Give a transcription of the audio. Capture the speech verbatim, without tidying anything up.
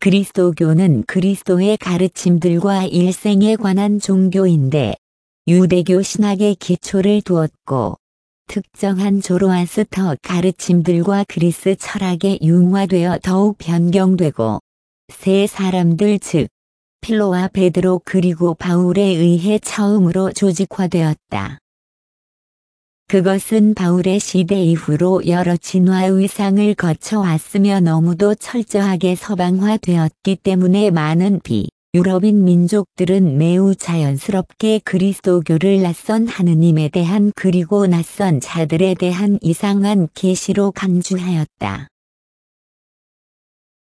그리스도교는 그리스도의 가르침들과 일생에 관한 종교인데 유대교 신학의 기초를 두었고 특정한 조로아스터 가르침들과 그리스 철학에 융화되어 더욱 변경되고 세 사람들 즉 필로와 베드로 그리고 바울에 의해 처음으로 조직화되었다. 그것은 바울의 시대 이후로 여러 진화 위상을 거쳐왔으며 너무도 철저하게 서방화되었기 때문에 많은 비유럽인 민족들은 매우 자연스럽게 그리스도교를 낯선 하느님에 대한 그리고 낯선 자들에 대한 이상한 계시로 간주하였다.